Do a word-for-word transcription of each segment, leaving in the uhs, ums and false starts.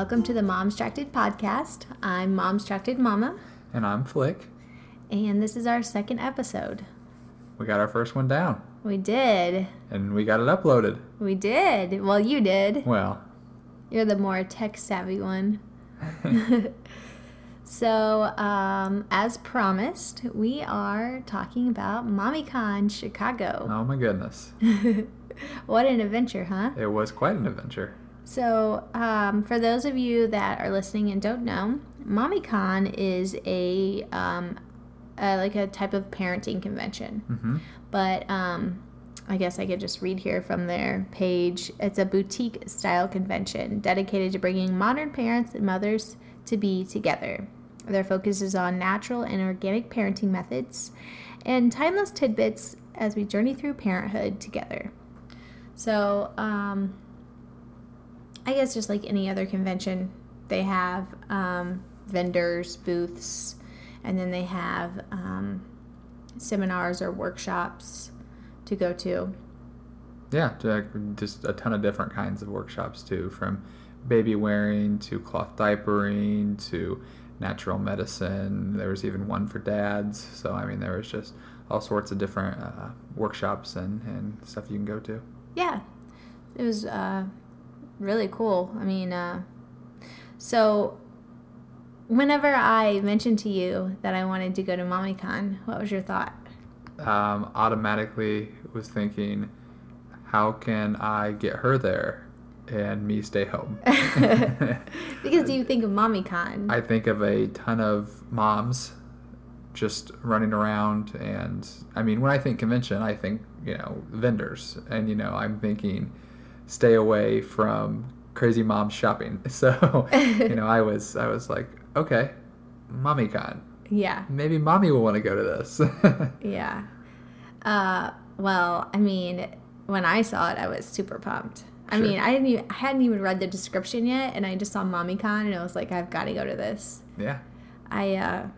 Welcome to the Momstracted podcast. I'm Momstracted Mama. And I'm Flick. And this is our second episode. We got our first one down. We did. And we got it uploaded. We did. Well, you did. Well. You're the more tech-savvy one. So, um, as promised, we are talking about MommyCon Chicago. Oh my goodness. What an adventure, huh? It was quite an adventure. So, um, for those of you that are listening and don't know, MommyCon is a, um, a like a type of parenting convention. Mm-hmm. But um, I guess I could just read here from their page. It's a boutique-style convention dedicated to bringing modern parents and mothers to be together. Their focus is on natural and organic parenting methods and timeless tidbits as we journey through parenthood together. So, um... I guess just like any other convention, they have um, vendors, booths, and then they have um, seminars or workshops to go to. Yeah, just a ton of different kinds of workshops too, from baby wearing to cloth diapering to natural medicine. There was even one for dads. So, I mean, there was just all sorts of different uh, workshops and, and stuff you can go to. Yeah, it was... Uh, really cool. I mean, uh, so whenever I mentioned to you that I wanted to go to MommyCon, what was your thought? Um, automatically was thinking, how can I get her there and me stay home? Because you think of MommyCon. I think of a ton of moms just running around, and I mean, when I think convention, I think, you know, vendors, and, you know, I'm thinking stay away from crazy mom shopping. So, you know, I was I was like, okay, MommyCon. Yeah. Maybe mommy will want to go to this. Yeah. Uh, well, I mean, when I saw it, I was super pumped. I Sure. mean, I didn't even I hadn't even read the description yet, and I just saw MommyCon, and I was like, I've got to go to this. Yeah. I uh,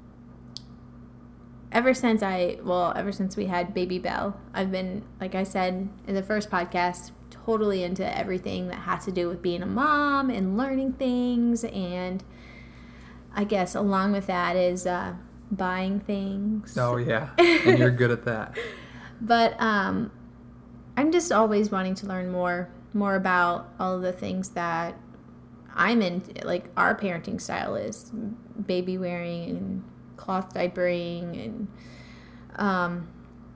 ever since I well, ever since we had baby Belle, I've been, like I said in the first podcast, totally into everything that has to do with being a mom and learning things, and I guess along with that is uh, buying things. Oh yeah, and you're good at that. But um, I'm just always wanting to learn more, more about all of the things that I'm in, like our parenting style is baby wearing and cloth diapering, and um,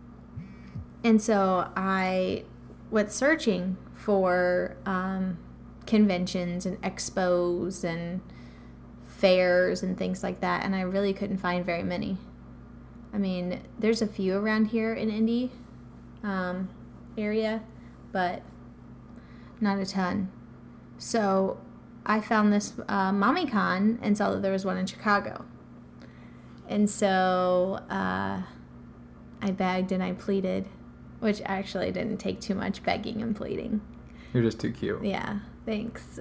and so I. was searching for um, conventions and expos and fairs and things like that, and I really couldn't find very many. I mean, there's a few around here in Indy um, area, but not a ton. So I found this uh, MommyCon and saw that there was one in Chicago. And so uh, I begged and I pleaded, which actually didn't take too much begging and pleading. You're just too cute. Yeah, thanks.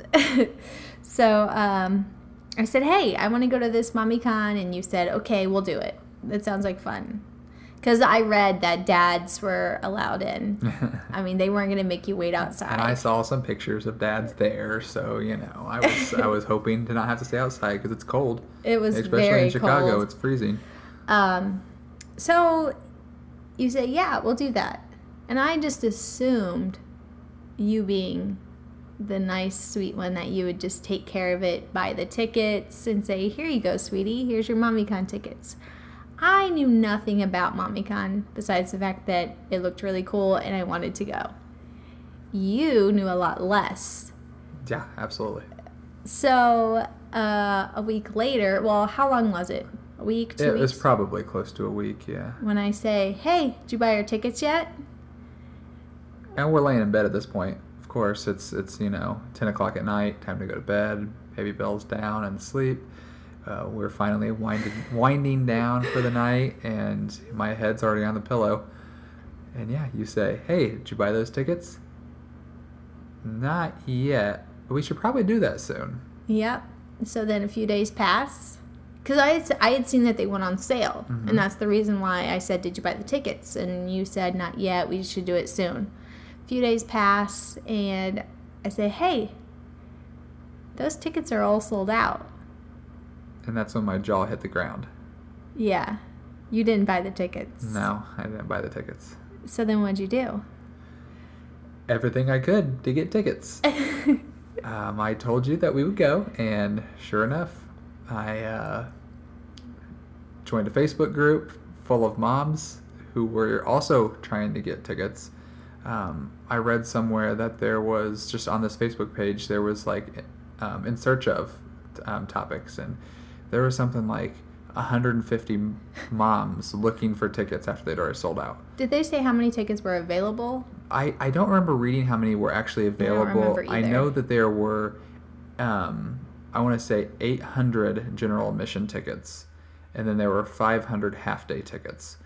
So um, I said, hey, I want to go to this MommyCon, and you said, okay, we'll do it. That sounds like fun. Because I read that dads were allowed in. I mean, they weren't going to make you wait outside. And I saw some pictures of dads there, so, you know, I was I was hoping to not have to stay outside because it's cold. It was Especially very in Chicago, cold. It's freezing. Um, so you say, yeah, we'll do that. And I just assumed, you being the nice, sweet one, that you would just take care of it, buy the tickets, and say, here you go, sweetie, here's your MommyCon tickets. I knew nothing about MommyCon besides the fact that it looked really cool and I wanted to go. You knew a lot less. Yeah, absolutely. So uh, a week later, well, how long was it? A week, two It weeks? was probably close to a week, yeah. When I say, hey, did you buy your tickets yet? And we're laying in bed at this point. Of course, it's, it's you know, ten o'clock at night, time to go to bed. Baby Belle's down and asleep. Uh, we're finally winding, winding down for the night, and my head's already on the pillow. And yeah, you say, hey, did you buy those tickets? Not yet. But we should probably do that soon. Yep. So then a few days pass. Because I had, I had seen that they went on sale. Mm-hmm. And that's the reason why I said, did you buy the tickets? And you said, not yet. We should do it soon. A few days pass, and I say, hey, those tickets are all sold out. And that's when my jaw hit the ground. Yeah. You didn't buy the tickets. No, I didn't buy the tickets. So then what'd you do? Everything I could to get tickets. um, I told you that we would go, and sure enough, I uh, joined a Facebook group full of moms who were also trying to get tickets. Um, I read somewhere that there was, just on this Facebook page, there was like um, in search of um, topics, and there was something like one hundred fifty moms looking for tickets after they'd already sold out. Did they say how many tickets were available? I, I don't remember reading how many were actually available. I, I know that there were, um, I want to say eight hundred general admission tickets, and then there were five hundred half-day tickets.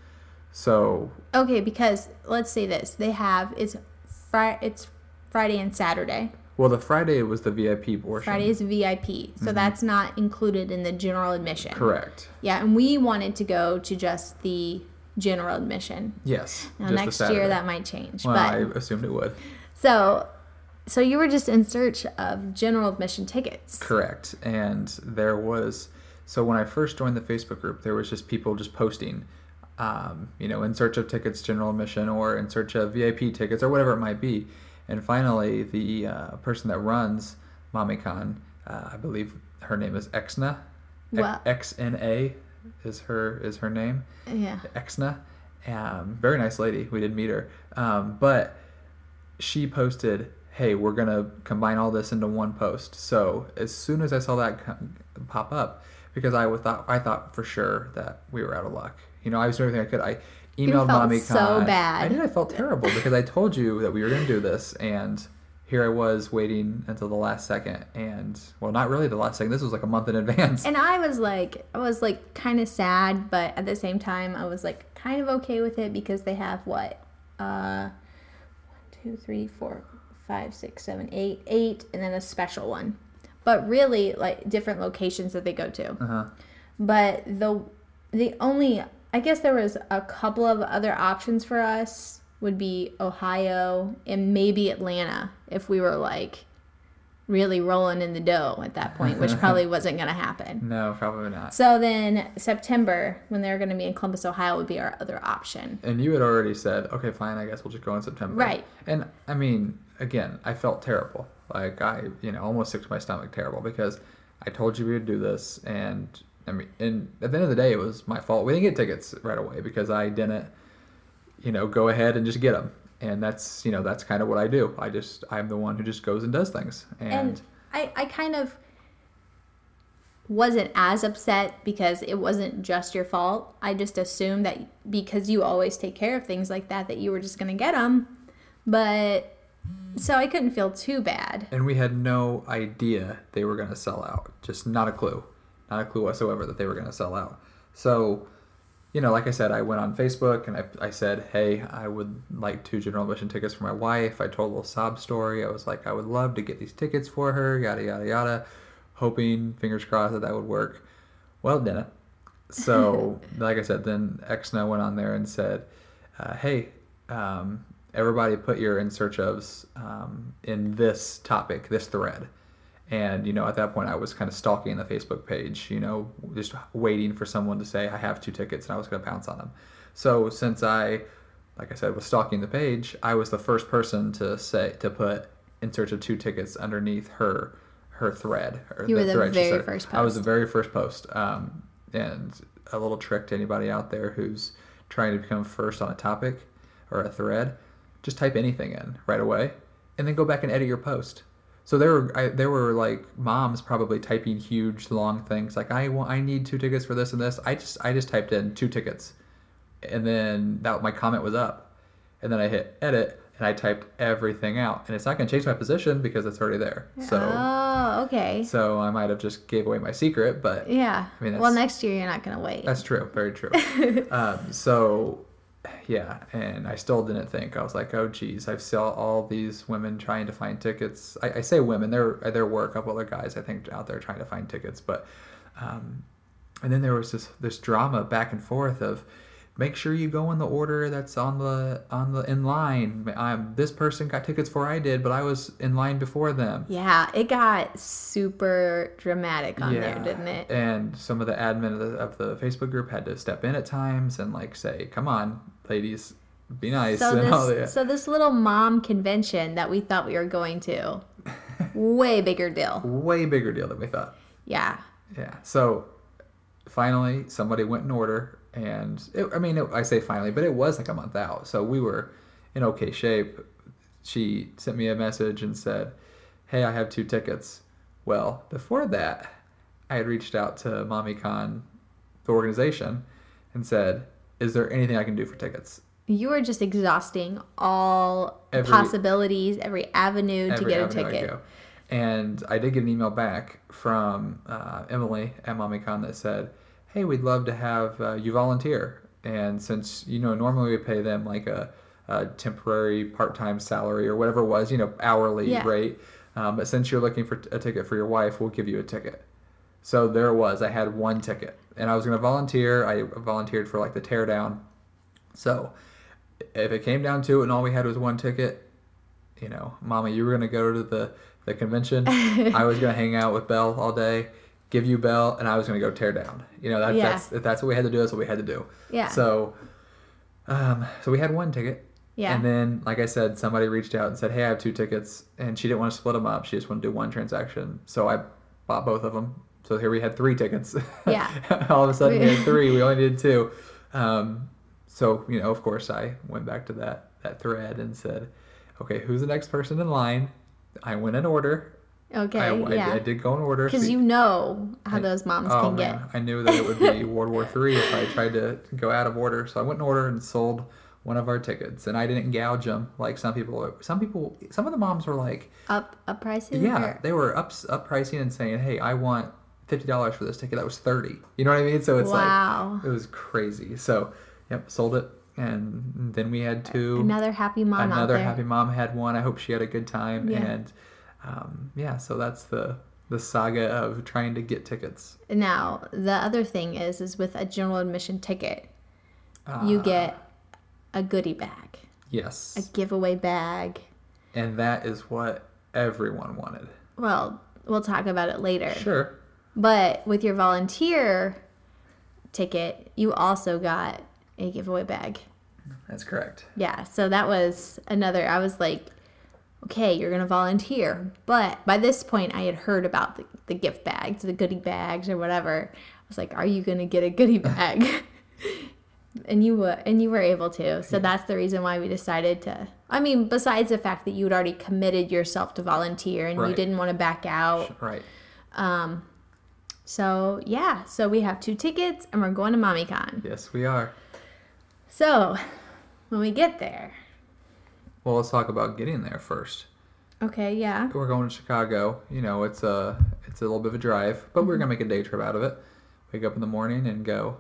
So okay, because let's say this, they have it's Friday, it's Friday and Saturday. Well, the Friday was the V I P portion. Friday is V I P, so mm-hmm. that's not included in the general admission. Correct. Yeah, and we wanted to go to just the general admission. Yes. Now next year that might change. Well, but, I assumed it would. So, so you were just in search of general admission tickets. Correct, and there was. So when I first joined the Facebook group, there was just people just posting. Um, you know, in search of tickets, general admission, or in search of V I P tickets, or whatever it might be. And finally, the uh, person that runs MommyCon, uh, I believe her name is Exna. What? X N A is her is her name. Yeah. Exna. Um, very nice lady. We did meet her. Um, but she posted, hey, we're going to combine all this into one post. So as soon as I saw that come, pop up, because I thought I thought for sure that we were out of luck. You know, I was doing everything I could. I emailed MommyCon. So bad. I did. I felt terrible because I told you that we were going to do this, and here I was waiting until the last second, and well, not really the last second. This was like a month in advance. And I was like, I was like kind of sad, but at the same time, I was like kind of okay with it because they have what, uh, one, two, three, four, five, six, seven, eight, eight, and then a special one. But really, like different locations that they go to. Uh-huh. But the the only I guess there was a couple of other options for us would be Ohio and maybe Atlanta if we were like really rolling in the dough at that point, which probably wasn't going to happen. No, probably not. So then September, when they're going to be in Columbus, Ohio, would be our other option. And you had already said, okay, fine, I guess we'll just go in September. Right. And I mean, again, I felt terrible. Like I, you know, almost sick to my stomach terrible because I told you we would do this, and I mean, and at the end of the day, it was my fault. We didn't get tickets right away because I didn't, you know, go ahead and just get them. And that's, you know, that's kind of what I do. I just, I'm the one who just goes and does things. And, and I, I kind of wasn't as upset because it wasn't just your fault. I just assumed that because you always take care of things like that, that you were just going to get them. But so I couldn't feel too bad. And we had no idea they were going to sell out. Just not a clue. Not a clue whatsoever that they were going to sell out. So, you know, like I said, I went on Facebook and I, I said, hey, I would like two general admission tickets for my wife. I told a little sob story. I was like, I would love to get these tickets for her, yada, yada, yada, hoping, fingers crossed, that that would work. Well, it didn't. So, like I said, then Exna went on there and said, uh, hey, um, everybody put your in search ofs um, in this topic, this thread. And, you know, at that point, I was kind of stalking the Facebook page, you know, just waiting for someone to say, I have two tickets, and I was going to pounce on them. So since I, like I said, was stalking the page, I was the first person to say, to put in search of two tickets underneath her her thread. Or you were the, the very first post. I was the very first post. Um, and a little trick to anybody out there who's trying to become first on a topic or a thread, just type anything in right away, and then go back and edit your post. So there were I, there were like moms probably typing huge long things like I want I need two tickets for this and this. I just I just typed in two tickets, and then that my comment was up, and then I hit edit and I typed everything out, and it's not going to change my position because it's already there. So oh, okay. So I might have just gave away my secret, but yeah. I mean, well, next year you're not going to wait. That's true. Very true. um, so. Yeah, and I still didn't think. I was like, oh, geez, I've saw all these women trying to find tickets. I, I say women. There there were a couple other guys, I think, out there trying to find tickets. But, um, and then there was this, this drama back and forth of make sure you go in the order that's on the on the in line. Um, this person got tickets before I did, but I was in line before them. Yeah, it got super dramatic on Yeah. there, didn't it? And some of the admin of the, of the Facebook group had to step in at times and like say, "Come on, ladies, be nice." So and all this, that. so this little mom convention that we thought we were going to, way bigger deal. Way bigger deal than we thought. Yeah. Yeah. So finally, somebody went in order, and it, I mean, it, I say finally, but it was like a month out, so we were in okay shape. She sent me a message and said, "Hey, I have two tickets." Well, before that, I had reached out to MommyCon, the organization, and said, "Is there anything I can do for tickets?" You were just exhausting all Every- possibilities, every avenue to Every get a avenue I ticket. go. And I did get an email back from uh, Emily at MommyCon that said, "Hey, we'd love to have uh, you volunteer. And since, you know, normally we pay them like a, a temporary part-time salary or whatever it was, you know, hourly Yeah. rate. Um, but since you're looking for a ticket for your wife, we'll give you a ticket." So there it was. I had one ticket. And I was going to volunteer. I volunteered for like the teardown. So if it came down to it and all we had was one ticket, you know, Mama, you were going to go to the, the convention. I was going to hang out with Belle all day, give you Belle, and I was going to go tear down. You know, that's, Yeah. that's, if that's what we had to do, that's what we had to do. Yeah. So, um, so we had one ticket. Yeah. And then, like I said, somebody reached out and said, "Hey, I have two tickets." And she didn't want to split them up. She just wanted to do one transaction. So I bought both of them. So here we had three tickets. Yeah. All of a sudden we had three. We only needed two. Um, so, you know, of course, I went back to that, that thread and said, "Okay, who's the next person in line?" I went in order. Okay, I, I, yeah. I did go in order. Because So- you know how I- those moms oh, can man. get. I knew that it would be World War Three if I tried to go out of order. So I went in order and sold one of our tickets, and I didn't gouge them like some people. Some people, some of the moms were like, Up up prices? yeah, Or- they were up up pricing and saying, "Hey, I want fifty dollars for this ticket." That was thirty. You know what I mean? So it's Wow. like it was crazy. So, yep, sold it, and then we had two. Another happy mom out Another there. happy mom had one. I hope she had a good time. Yeah. And um, yeah, so that's the the saga of trying to get tickets. Now, the other thing is, is with a general admission ticket, you Uh, get a goodie bag, Yes. a giveaway bag. And that is what everyone wanted. Well, we'll talk about it later. Sure. But with your volunteer ticket, you also got a giveaway bag. That's correct. Yeah, so that was another. I was like, okay, you're going to volunteer. But by this point, I had heard about the, the gift bags, the goodie bags, or whatever. I was like, are you going to get a goodie bag? and you were, and you were able to. So Yeah. that's the reason why we decided to. I mean, besides the fact that you had already committed yourself to volunteer and you Right. didn't want to back out. Right. Um, so yeah, so we have two tickets and we're going to MommyCon. Yes, we are. So when we get there, Well, let's talk about getting there first. okay, yeah. We're going to Chicago. You know, it's a it's a little bit of a drive, but we're gonna make a day trip out of it. Wake up in the morning and go.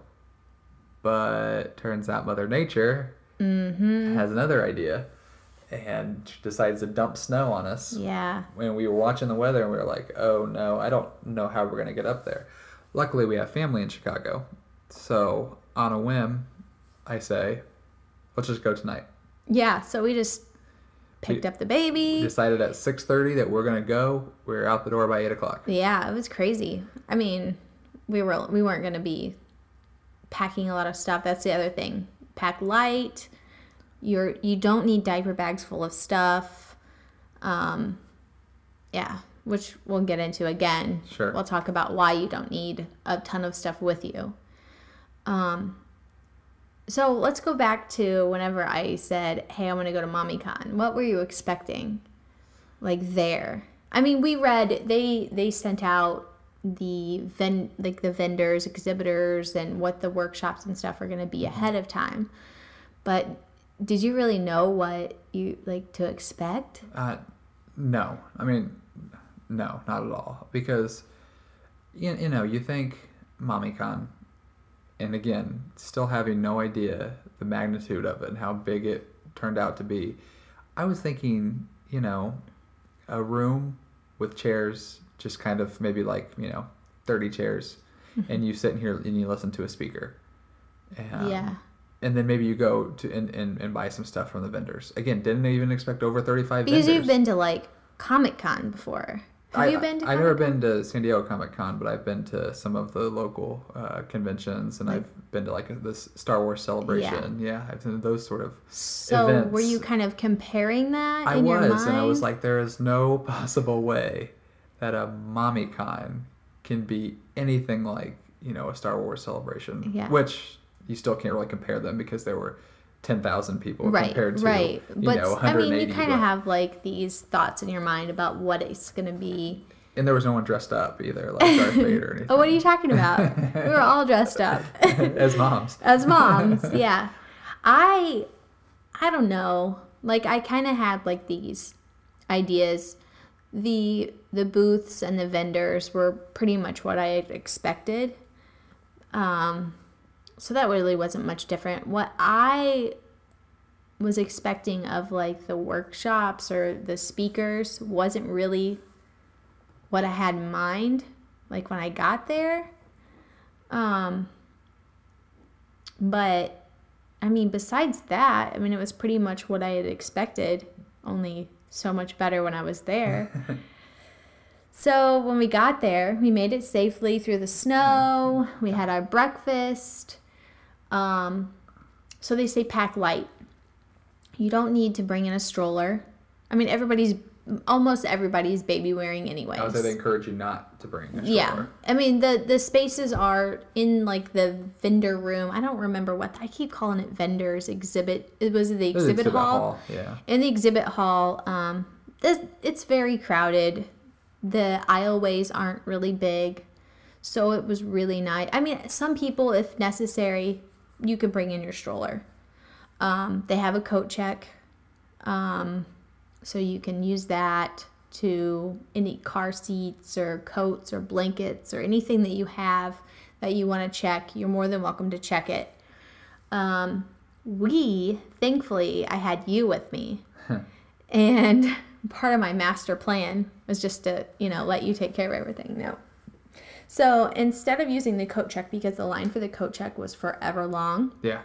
But turns out Mother Nature Mm-hmm. has another idea and decides to dump snow on us. Yeah. When we were watching the weather and we were like, "Oh no, I don't know how we're gonna get up there." Luckily, we have family in Chicago, so on a whim, I say, "Let's just go tonight." Yeah, so we just picked We- up the We baby. decided at six thirty that we're gonna go. We're out the door by eight o'clock. Yeah, it was crazy. I mean, we were we weren't going to be packing a lot of stuff. That's the other thing. Pack light. You're you don't need diaper bags full of stuff. Um yeah, which we'll get into again. Sure. We'll talk about why you don't need a ton of stuff with you. Um So let's go back to whenever I said, "Hey, I want to go to MommyCon." What were you expecting, like there? I mean, we read they they sent out the ven like the vendors, exhibitors, and what the workshops and stuff are going to be ahead of time. But did you really know what you like to expect? Uh, no, I mean, no, not at all. Because you, you know, you think MommyCon, and again, still having no idea the magnitude of it and how big it turned out to be. I was thinking, you know, a room with chairs, just kind of maybe like, you know, thirty chairs, and you sit in here and you listen to a speaker. And, Yeah. and then maybe you go to and, and, and buy some stuff from the vendors. Again, didn't even expect over thirty-five because vendors. you've been to like Comic-Con before. Have I, you been to I've Comic-Con? never been to San Diego Comic Con, but I've been to some of the local uh, conventions, and Like- I've been to like a, this Star Wars celebration. Yeah. I've been to those sort of So events. were you kind of comparing that I in your was, mind? and I was like, there is no possible way that a MommyCon can be anything like, you know, a Star Wars celebration. Yeah. Which you still can't really compare them because there were ten thousand people right, compared to, right. you But know, I mean, one hundred eighty. you kind but- of have like these thoughts in your mind about what it's going to be. And there was no one dressed up either, like Darth Vader or anything. Oh, what are you talking about? We were all dressed up. As moms. As moms, yeah. I I don't know. Like I kind of had like these ideas. The the booths and the vendors were pretty much what I had expected. Um so that really wasn't much different. What I was expecting of like the workshops or the speakers wasn't really what I had in mind like when I got there. Um But, I mean, besides that, I mean, it was pretty much what I had expected, only so much better when I was there. So, when we got there, we made it safely through the snow. We had our breakfast. Um, so, they say pack light. You don't need to bring in a stroller. I mean, everybody's, almost everybody's baby wearing anyways. I would say they encourage you not to bring a stroller. Yeah, I mean the the spaces are in like the vendor room. I don't remember what I keep calling it vendors exhibit. It was the It was exhibit, hall. Yeah. In the exhibit hall, um, this, it's very crowded. The aisleways aren't really big, so it was really nice. I mean, some people, if necessary, you could bring in your stroller. Um, they have a coat check. Um, So you can use that to any car seats or coats or blankets or anything that you have that you want to check. You're more than welcome to check it. Um, we, thankfully, I had you with me. And part of my master plan was just to, you know, let you take care of everything. No. So instead of using the coat check, because the line for the coat check was forever long, Yeah.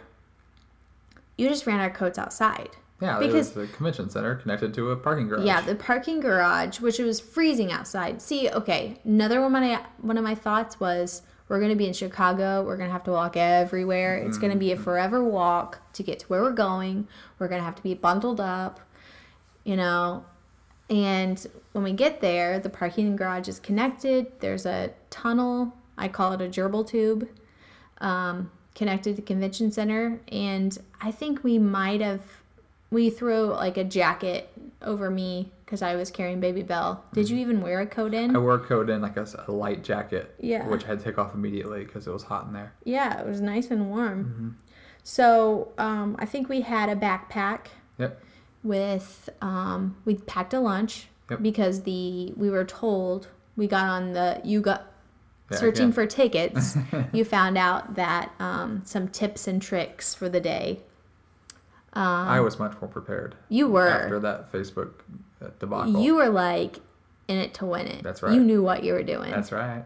you just ran our coats outside. Yeah, Because- there was a convention center connected to a parking garage. Yeah, the parking garage, which it was freezing outside. See, okay, another one of my one of my thoughts was we're gonna be in Chicago. We're gonna have to walk everywhere. It's gonna be a forever walk to get to where we're going. We're gonna have to be bundled up, you know. And when we get there, the parking garage is connected. There's a tunnel. I call it a gerbil tube, um, connected to the convention center. And I think we might have. We threw like a jacket over me because I was carrying Baby Belle. Did you even wear a coat in? I wore a coat in, like a, a light jacket, Yeah. which I had to take off immediately because it was hot in there. Yeah, it was nice and warm. So um, I think we had a backpack Yep. with, um, we packed a lunch Yep. because the we were told, we got on the, you got, Yeah, searching yeah. for tickets, you found out that um, some tips and tricks for the day. Um, I was much more prepared. You were. After that Facebook uh, debacle. You were like in it to win it. That's right. You knew what you were doing. That's right.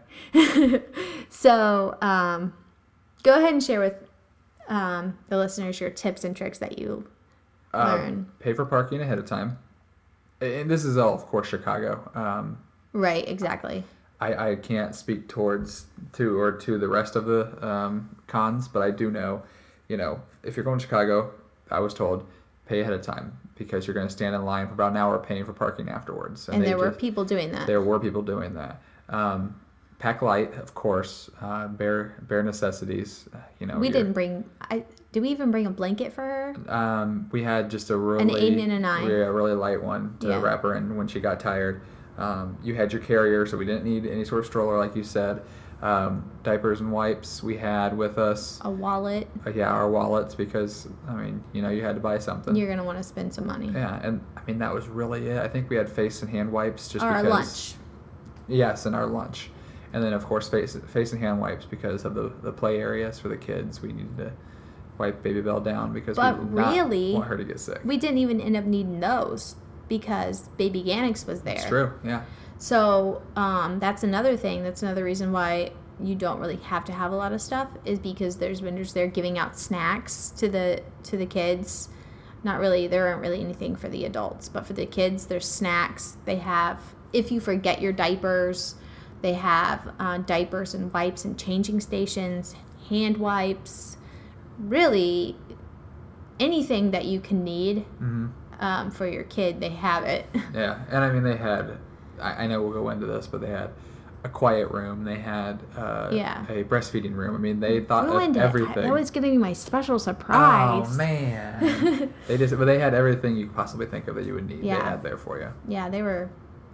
So, um, go ahead and share with um, the listeners your tips and tricks that you Uh, learn. pay for parking ahead of time. And this is all, of course, Chicago. Um, Right, exactly. I, I can't speak towards to or to the rest of the um, cons, but I do know, you know, if you're going to Chicago, I was told pay ahead of time because you're going to stand in line for about an hour paying for parking afterwards. And they there were just- people doing that. There were people doing that. Um, pack light, of course. Uh, bare bare necessities. uh, You know, we your- didn't bring. I did we even bring a blanket for her? Um, we had just a really eight and a nine. Yeah, a really light one to Yeah. wrap her in when she got tired. Um, you had your carrier, so we didn't need any sort of stroller, like you said. Um, diapers and wipes we had with us. A wallet. Uh, yeah, our wallets because I mean, you know, you had to buy something. You're gonna want to spend some money. Yeah, and I mean that was really it. I think we had face and hand wipes just Or our because. lunch. Yes, and our lunch, and then of course face face and hand wipes because of the the play areas for the kids. We needed to wipe Baby Belle down because But we did not really, want her to get sick. We didn't even end up needing those because Baby Gannix was there. It's true. Yeah. So um, that's another thing. That's another reason why you don't really have to have a lot of stuff is because there's vendors there giving out snacks to the to the kids. Not really, there aren't really anything for the adults, but for the kids, there's snacks. They have, if you forget your diapers, they have uh, diapers and wipes and changing stations, hand wipes, really anything that you can need Mm-hmm. um, for your kid, they have it. Yeah, and I mean they had, I, I know we'll go into this, but they had a quiet room. They had uh, Yeah. a breastfeeding room. I mean, they thought Ruined of it. everything. That was going to be my special surprise. Oh man, they just but they had everything you could possibly think of that you would need. Yeah. They had there for you. Yeah, they were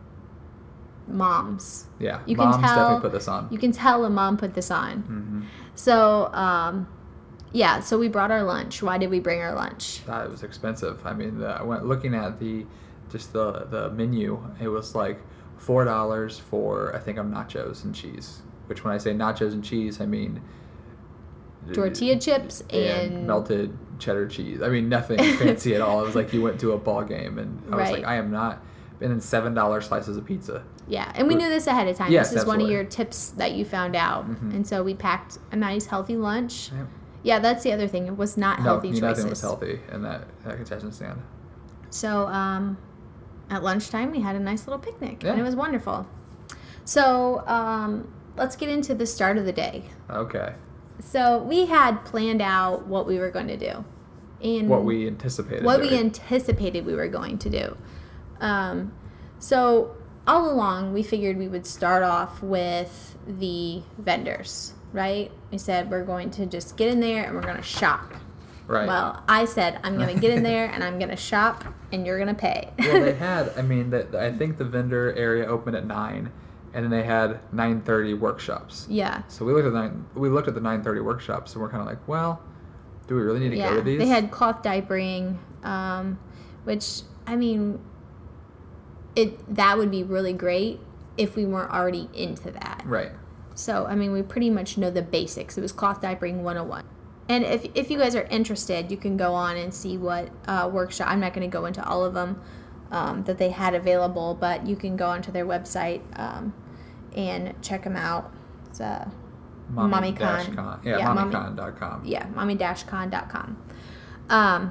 moms. Yeah, You can moms tell- definitely put this on. You can tell a mom put this on. Mm-hmm. So, um, yeah, so we brought our lunch. Why did we bring our lunch? That it was expensive. I mean, the, I went looking at the just the the menu. It was like four dollars for I think of nachos and cheese. Which when I say nachos and cheese, I mean Tortilla chips and, and melted cheddar cheese. I mean, nothing fancy at all. It was like you went to a ball game, and I was Right. like, I am not. And then seven dollar slices of pizza. Yeah, and we knew this ahead of time. Yes, this is one of absolutely. your tips that you found out. Mhm. And so we packed a nice, healthy lunch. Yep. Yeah, that's the other thing. It was not No, healthy nothing choices. was healthy in that, that concession stand. So um, at lunchtime, we had a nice little picnic, and Yeah. it was wonderful. So um, let's get into the start of the day. Okay. So we had planned out what we were going to do. And What we anticipated. what we doing. anticipated we were going to do. Um, so all along, we figured we would start off with the vendors, right? We said we're going to just get in there and we're going to shop. Right. Well, I said I'm going to get in there and I'm going to shop and you're going to pay. Well, they had. I mean, the, I think the vendor area opened at nine, and then they had nine thirty workshops. Yeah. So we looked at the nine, we looked at the nine thirty workshops, and we're kind of like, well, do we really need to Yeah. go to these? They had cloth diapering, um, which, I mean, it that would be really great if we weren't already into that. Right. So, I mean, we pretty much know the basics. It was cloth diapering one oh one. And if, if you guys are interested, you can go on and see what uh, workshop. I'm not going to go into all of them um, that they had available, but you can go onto their website um, and check them out. It's uh, Mommy MommyCon. dash con. Yeah, Yeah, Mommy- mommycon dot com. yeah, mommy dash con dot com. Um,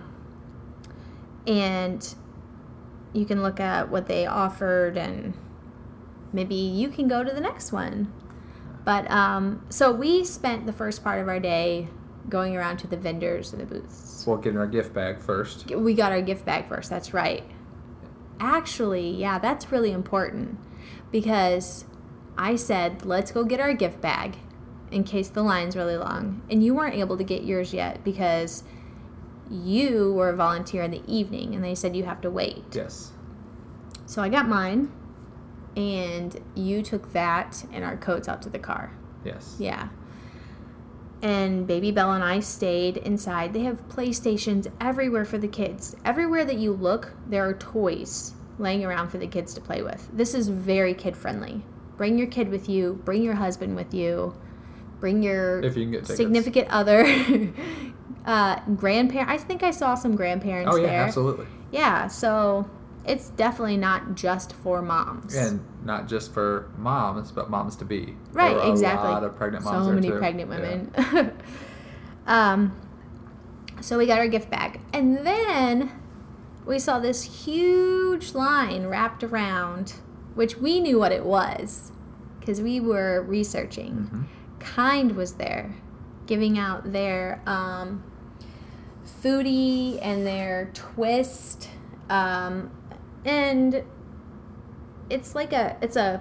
and you can look at what they offered, and maybe you can go to the next one. But um, so we spent the first part of our day going around to the vendors and the booths. We'll get in our gift bag first. We got our gift bag first. That's right. Actually, yeah, that's really important because I said, let's go get our gift bag in case the line's really long. And you weren't able to get yours yet because you were a volunteer in the evening and they said you have to wait. Yes. So I got mine and you took that and our coats out to the car. Yes. Yeah. And Baby Belle and I stayed inside. They have PlayStations everywhere for the kids. Everywhere that you look, there are toys laying around for the kids to play with. This is very kid-friendly. Bring your kid with you. Bring your husband with you. Bring your If you can get tickets. significant other. uh, grandparent. I think I saw some grandparents Oh yeah, there. absolutely. Yeah, so it's definitely not just for moms. And not just for moms, but moms to be. Right, there were exactly. A lot of pregnant moms so there many too. pregnant Yeah. women. um, so we got our gift bag, and then we saw this huge line wrapped around, which we knew what it was because we were researching. Mhm. Kind was there, giving out their um, foodie and their twist, um, and it's like a it's a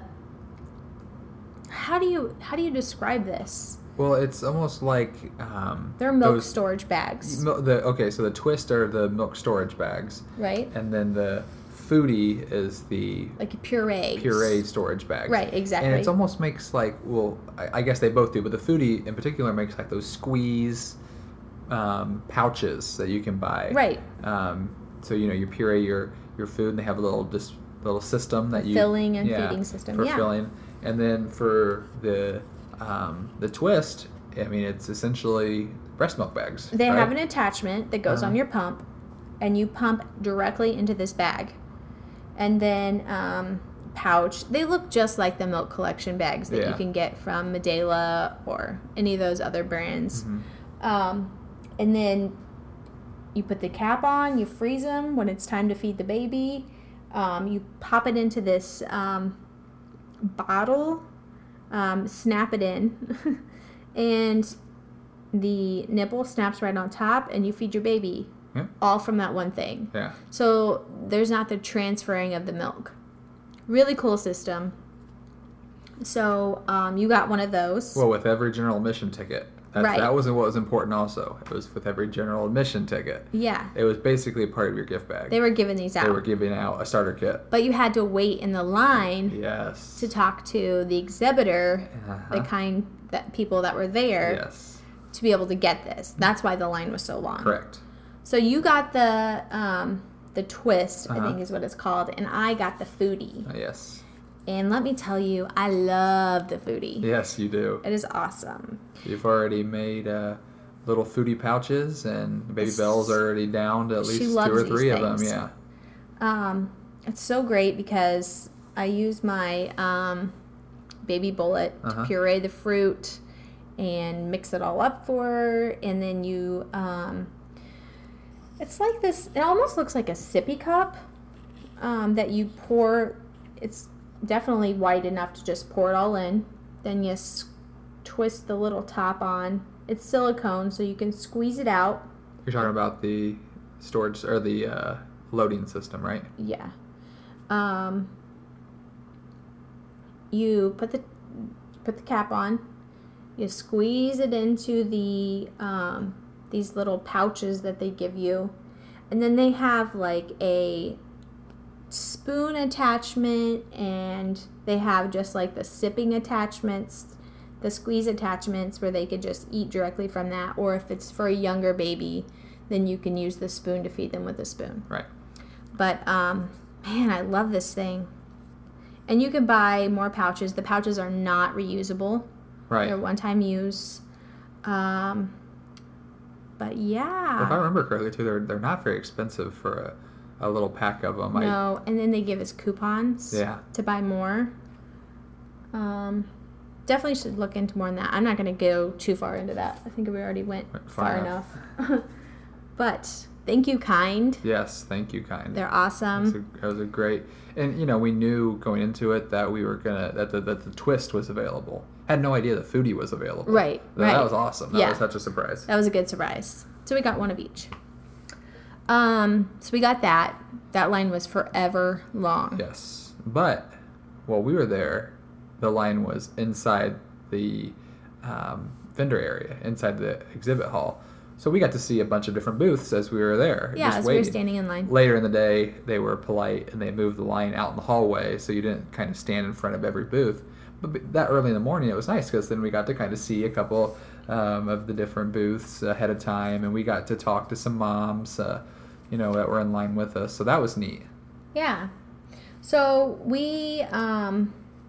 how do you how do you describe this? Well, it's almost like um, They're milk those- storage bags, mil- the okay, so the twist are the milk storage bags, right? and then the foodie is the Like puree. puree storage bags. Right, exactly. And it almost makes like, well, I, I guess they both do, but the foodie in particular makes like those squeeze um, pouches that you can buy. Right. Um, so you know you puree your your food, and they have a little this little system that you Filling and yeah, feeding system, for yeah. filling, and then for the um, the twist, I mean it's essentially breast milk bags. They right? have an attachment that goes Uh-huh. on your pump, and you pump directly into this bag. And then um, pouch. They look just like the milk collection bags that Yeah. you can get from Medela or any of those other brands. Mm-hmm. Um, and then you put the cap on, you freeze them when it's time to feed the baby. Um, you pop it into this um, bottle, um, snap it in, and the nipple snaps right on top, and you feed your baby. Yeah. All from that one thing. Yeah. So there's not the transferring of the milk. Really cool system. So um, you got one of those. Well, with every general admission ticket. That, Right. that wasn't what was important also. It was with every general admission ticket. Yeah. It was basically part of your gift bag. They were giving these out. They were giving out a starter kit. But you had to wait in the line Yes. to talk to the exhibitor, Uh-huh. the kind that people that were there, Yes. to be able to get this. That's why the line was so long. Correct. So you got the um, the twist, I Uh-huh. think is what it's called, and I got the foodie. Uh, yes. And let me tell you, I love the foodie. Yes, you do. It is awesome. You've already made uh, little foodie pouches, and Baby It's- Belle's already down to at She least two loves or these three of them. things. Yeah. Um, it's so great because I use my um, baby bullet Uh-huh. to puree the fruit and mix it all up for her, and then you um, it's like this, it almost looks like a sippy cup um, that you pour. It's definitely wide enough to just pour it all in. Then you s- twist the little top on. It's silicone, so you can squeeze it out. You're talking about the storage or the uh, loading system, right? Yeah. Um, you put the put the cap on. You squeeze it into the um, these little pouches that they give you, and then they have like a spoon attachment, and they have just like the sipping attachments, the squeeze attachments where they could just eat directly from that, or if it's for a younger baby, then you can use the spoon to feed them with a spoon. Right. But um, man, I love this thing. And you can buy more pouches. The pouches are not reusable. Right. They're one-time use. Um, but yeah. If I remember correctly, too, they're they're not very expensive for a, a little pack of them. No, and then they give us coupons Yeah. to buy more. Um, definitely should look into more than that. I'm not going to go too far into that. I think we already went Went far, far enough. enough. But thank you, Kind. Yes, thank you, Kind. They're It was, awesome. a, it was a great, and you know, we knew going into it that we were gonna that the, that the twist was available. Had no idea the foodie was available. Right, That, right. that was awesome. That Yeah. was such a surprise. That was a good surprise. So we got one of each. Um, so we got that. That line was forever long. Yes, but while we were there, the line was inside the um, vendor area, inside the exhibit hall. So we got to see a bunch of different booths as we were there. Yeah, just as we were waiting. standing in line. Later in the day, they were polite and they moved the line out in the hallway, so you didn't kind of stand in front of every booth. But that early in the morning, it was nice because then we got to kind of see a couple um, of the different booths ahead of time, and we got to talk to some moms, uh, you know, that were in line with us. So that was neat. Yeah. So we um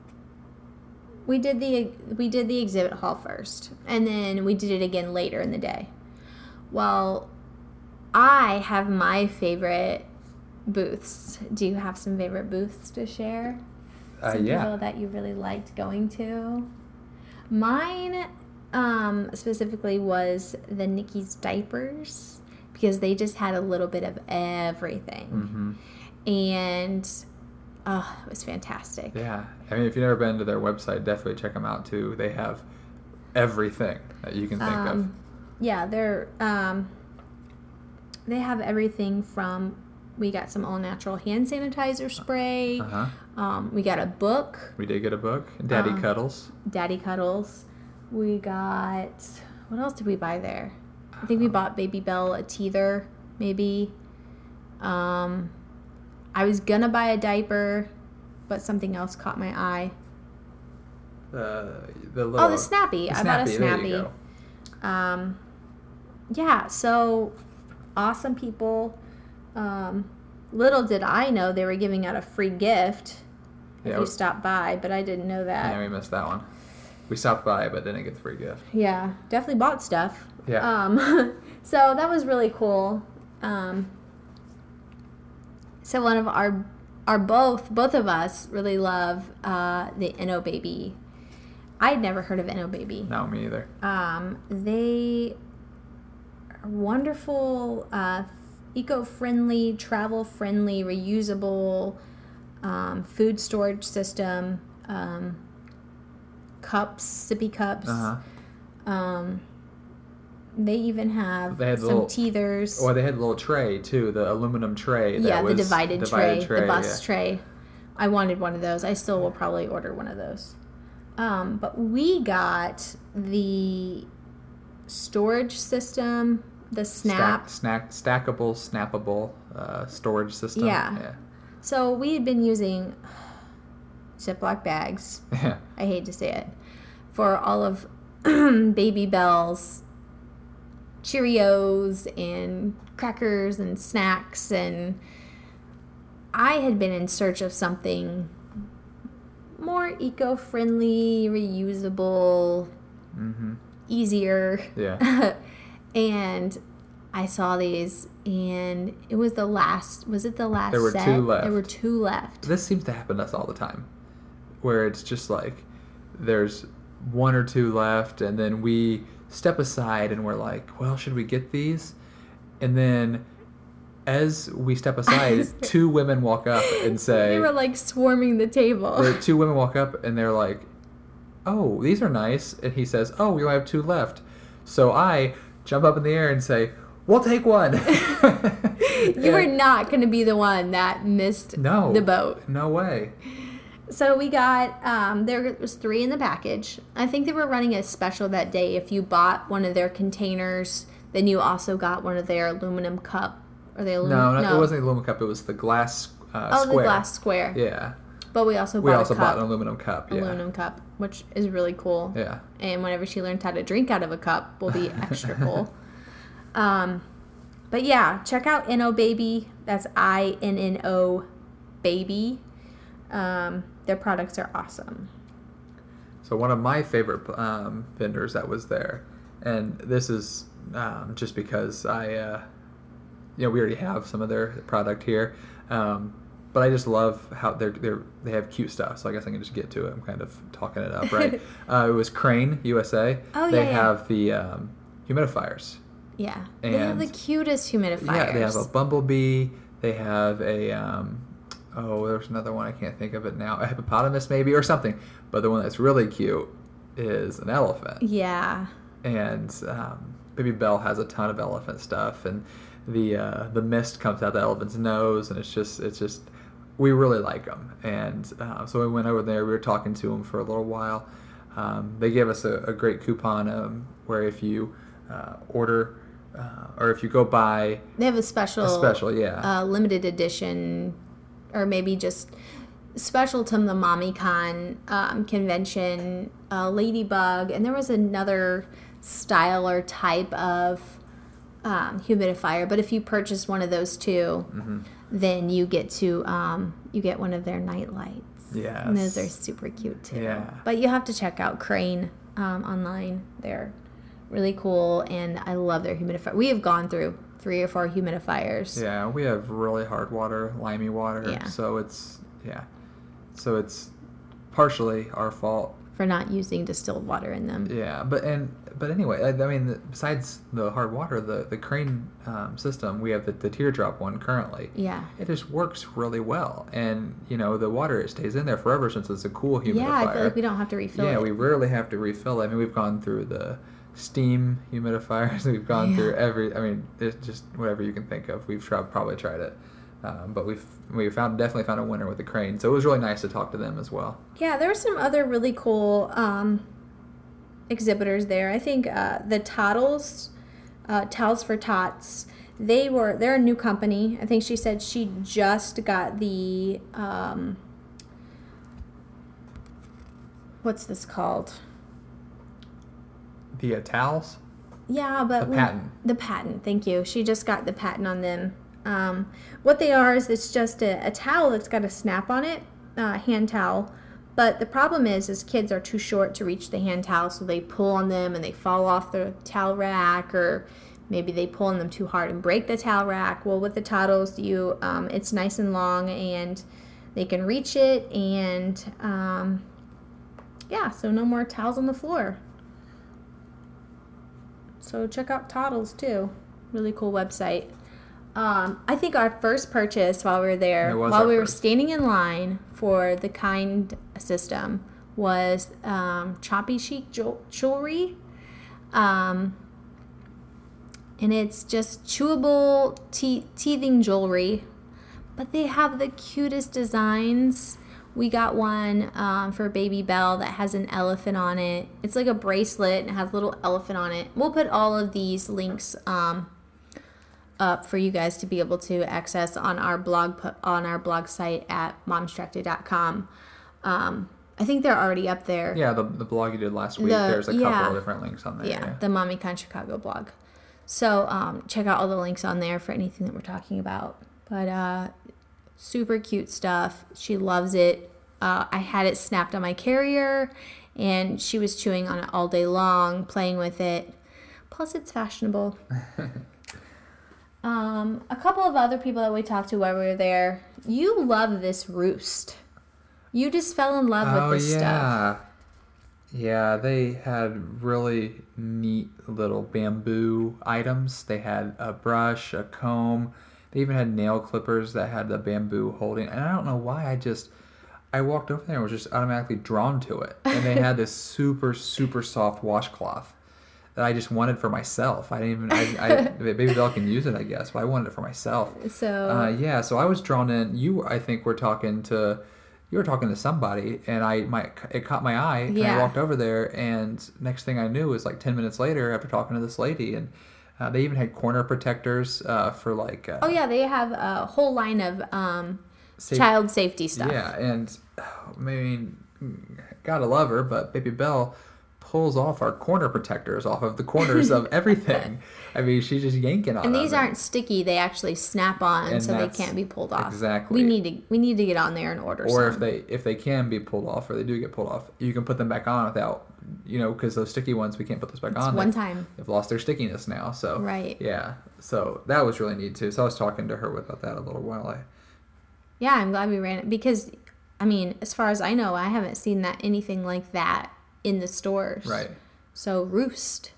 we did the we did the exhibit hall first, and then we did it again later in the day. Well, I have my favorite booths. Do you have some favorite booths to share? Uh, Some yeah. people that you really liked going to? Mine um, specifically was the Nikki's diapers, because they just had a little bit of everything. Mm-hmm. And oh, it was fantastic. Yeah. I mean, if you've never been to their website, definitely check them out too. They have everything that you can think Um, yeah, they're um, they have everything from, we got some all natural hand sanitizer spray. of. Uh-huh. Um, we got a book, We did get a book, Daddy Um, Cuddles. Daddy Cuddles. We got, what else did we buy there? I think we bought Baby Belle a teether, maybe. Um, I was gonna buy a diaper, but something else caught my eye. Uh, the little, Oh, the Snappy. the I bought a Snappy, there Snappy. you go. Um, yeah, so awesome people. Um, little did I know they were giving out a free gift if Yeah, you we- stopped by, but I didn't know that. Yeah, we missed that one. We stopped by, but didn't get the free gift. Yeah, definitely bought stuff. Yeah. Um, so that was really cool. Um, so one of our are both, both of us really love uh, the Inno Baby. I'd never heard of Inno Baby. No, me either. Um, they are wonderful, uh, eco-friendly, travel-friendly, reusable um, food storage system, um, cups, sippy cups. Uh-huh. Um, they even have They had some little- teethers. Well, they had a little tray too, the aluminum tray. That yeah, was the divided, tray, tray, the bus yeah. tray. I wanted one of those. I still will probably order one of those. Um, but we got the storage system, the snap. Stack, snack, stackable, snappable uh, storage system. Yeah. Yeah. So we had been using Ziploc bags. Yeah. I hate to say it. For all of Baby Bell's Cheerios and crackers and snacks, and I had been in search of something more eco-friendly, reusable, Mm-hmm. easier. Yeah. And I saw these, and it was the last, was it the last There were set? two left. There were two left. This seems to happen to us all the time, where it's just like there's one or two left, and then we step aside and we're like, well, should we get these? And then as we step aside, two women walk up and say, They were like swarming the table. the two women walk up and they're like, oh, these are nice. And he says, oh, we only have two left. So I jump up in the air and say, we'll take one. You were not going to be the one that missed no, the boat. No way. So we got, um, there was three in the package. I think they were running a special that day. If you bought one of their containers, then you also got one of their aluminum cup. Or the alum- No, no, it wasn't the aluminum cup. It was the glass uh, Oh, square. the glass square. Yeah. But we also We bought also a cup. bought an aluminum cup. Yeah. aluminum cup, which is really cool. Yeah. And whenever she learns how to drink out of a cup, will be extra cool. Um, but yeah, check out Inno Baby. That's I N N O Baby. Um, their products are awesome. So one of my favorite um, vendors that was there, and this is um, just because I, uh, you know, we already have some of their product here, um, but I just love how they're they're they have cute stuff. So I guess I can just get to it. I'm kind of talking it up, right? uh, it was Crane U S A. Oh, they yeah, yeah. have the um, humidifiers. Yeah. They have And- the cutest humidifiers. Yeah, they have a bumblebee. They have a um, oh, there's another one I can't think of it now. A hippopotamus maybe or something. But the one that's really cute is an elephant. Yeah. And um, Baby Bell has a ton of elephant stuff, and the uh, the mist comes out the elephant's nose, and it's just it's just we really like them. And uh, so we went over there. We were talking to them for a little while. Um, they gave us a, a great coupon um, where if you uh, order uh, or if you go buy They have a special, a special, yeah, uh, limited edition, or maybe just special to the MommyCon um, convention, uh, Ladybug, and there was another style or type of um, humidifier. But if you purchase one of those two, mm-hmm. then you get to um, you get one of their night lights. Yes. And those are super cute too. Yeah. But you have to check out Crane um, online. They're really cool, and I love their humidifier. We have gone through three or four humidifiers. Yeah, we have really hard water, limey water. Yeah. So it's yeah, so it's partially our fault. For not using distilled water in them. Yeah, but and but anyway, I, I mean, besides the hard water, the the Crane um, system, we have the, the teardrop one currently. Yeah. It just works really well, and you know the water it stays in there forever since it's a cool humidifier. Yeah, I feel like we don't have to refill yeah, it. we rarely have to refill it. I mean, we've gone through the steam humidifiers. We've gone Yeah. through every. I mean, it's just whatever you can think of. We've tried, probably tried it, um, but we've we found definitely found a winner with the Crane. So it was really nice to talk to them as well. Yeah, there were some other really cool um, exhibitors there. I think uh, the Toddles, uh, Towels for Tots, they were they're a new company. I think she said she just got the um, what's this called? The uh, towels. Yeah, but The we- patent. The patent. Thank you. She just got the patent on them. Um, what they are is it's just a, a towel that's got a snap on it, uh, hand towel. But the problem is, is kids are too short to reach the hand towel, so they pull on them and they fall off the towel rack, or maybe they pull on them too hard and break the towel rack. Well, with the Toddles, you um, it's nice and long, and they can reach it, and um, yeah, so no more towels on the floor. So check out Toddles too. Really cool website. Um, I think our first purchase while we were there, while we were first. standing in line for the Kind system, was um, Choppy Chic jewelry. Um, and it's just chewable te- teething jewelry. But they have the cutest designs. We got one um, for Baby Belle that has an elephant on it. It's like a bracelet and it has a little elephant on it. We'll put all of these links um, up for you guys to be able to access on our blog on our blog site at momstracted dot com. Um, I think they're already up there. Yeah, the the blog you did last week. The, There's a couple yeah, of different links on there. Yeah, yeah. the Mommy Kind Chicago blog. So um, check out all the links on there for anything that we're talking about. But uh, super cute stuff. She loves it. Uh, I had it snapped on my carrier, and she was chewing on it all day long, playing with it. Plus, it's fashionable. um, a couple of other people that we talked to while we were there. You love this Roost. You just fell in love oh, with this yeah. stuff. Yeah, they had really neat little bamboo items. They had a brush, a comb. They even had nail clippers that had the bamboo holding. And I don't know why, I just, I walked over there and was just automatically drawn to it. And they had this super, super soft washcloth that I just wanted for myself. I didn't even, I, I Baby Belle can use it, I guess, but I wanted it for myself. So, uh, yeah, so I was drawn in. You, I think, were talking to, you were talking to somebody, and I, my, it caught my eye. And yeah. I walked over there, and next thing I knew was like ten minutes later after talking to this lady, and Uh, they even had corner protectors uh, for like... Uh, oh, yeah. They have a whole line of um, safe, child safety stuff. Yeah. And, oh, I mean, gotta love her, but Baby Belle pulls off our corner protectors off of the corners of everything. I mean, she's just yanking on them. And these aren't sticky. They actually snap on, and so they can't be pulled off. Exactly. We need to we need to get on there and order or some. Or if they, if they can be pulled off, or they do get pulled off, you can put them back on without... You know, because those sticky ones, we can't put those back it's on. one they've, time. They've lost their stickiness now. So right. Yeah. So that was really neat too. So I was talking to her about that a little while. I. Yeah, I'm glad we ran it because, I mean, as far as I know, I haven't seen that anything like that in the stores. Right. So Roost.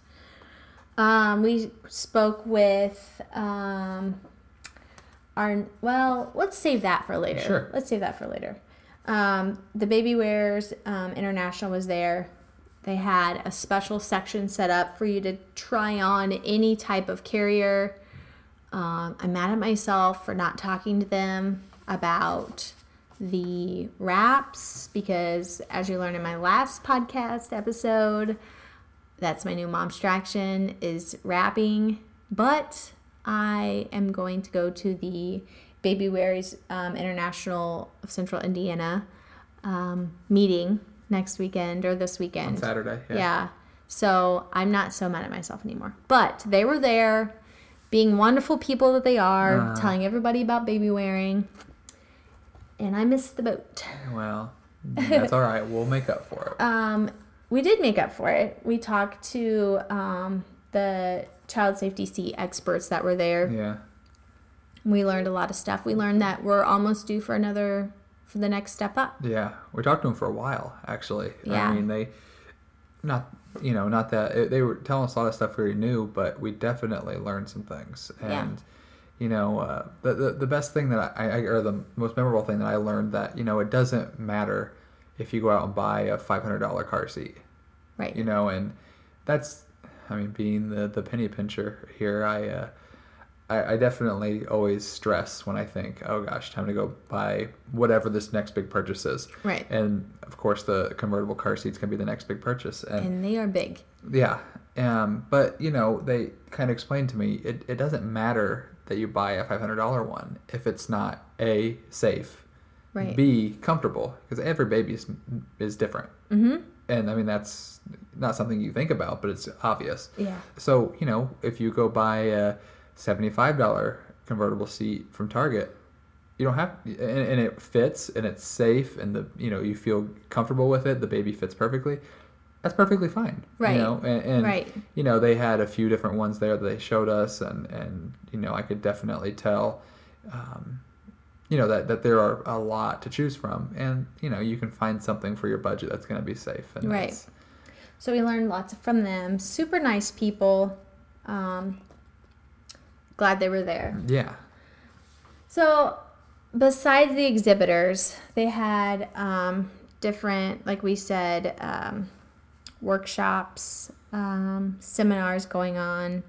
Um, we spoke with um, our. Well, let's save that for later. Sure. Let's save that for later. Um, the Baby Wears um, International was there. They had a special section set up for you to try on any type of carrier. Um, I'm mad at myself for not talking to them about the wraps because, as you learned in my last podcast episode, that's my new momstraction is wrapping. But I am going to go to the Baby Wears um, International of Central Indiana um, meeting next weekend or this weekend. On Saturday, yeah. Yeah. So I'm not so mad at myself anymore. But they were there, being wonderful people that they are, uh, telling everybody about baby wearing. And I missed the boat. Well, that's all right. We'll make up for it. Um, we did make up for it. We talked to um, the child safety seat experts that were there. Yeah. We learned a lot of stuff. We learned that we're almost due for another, for the next step up. Yeah. We talked to them for a while, actually. Yeah. I mean, they, not, you know, not that, they were telling us a lot of stuff we knew, but we definitely learned some things. And, yeah. you know, uh, the, the the best thing that I, I, or the most memorable thing that I learned that, you know, it doesn't matter if you go out and buy a five hundred dollars car seat. Right. You know, and that's, I mean, being the, the penny pincher here, I, uh, I, I definitely always stress when I think, oh gosh, time to go buy whatever this next big purchase is. Right. And of course, the convertible car seat's gonna be the next big purchase. And, and they are big. Yeah. Um. But you know, they kind of explained to me it, it doesn't matter that you buy a five hundred dollars one if it's not A, safe, right. B, comfortable, because every baby is, is different. Mm-hmm. And I mean, that's not something you think about, but it's obvious. Yeah. So, you know, if you go buy a seventy-five dollars convertible seat from Target, you don't have, and, and it fits and it's safe and the, you know, you feel comfortable with it. The baby fits perfectly. That's perfectly fine. Right. You know, and, and right. you know, they had a few different ones there that they showed us, and, and you know, I could definitely tell, um, you know, that, that there are a lot to choose from, and, you know, you can find something for your budget that's going to be safe. And right. that's, So we learned lots from them. Super nice people. Um, glad they were there. Yeah. So besides the exhibitors, they had um, different, like we said, um, workshops, um, seminars going on,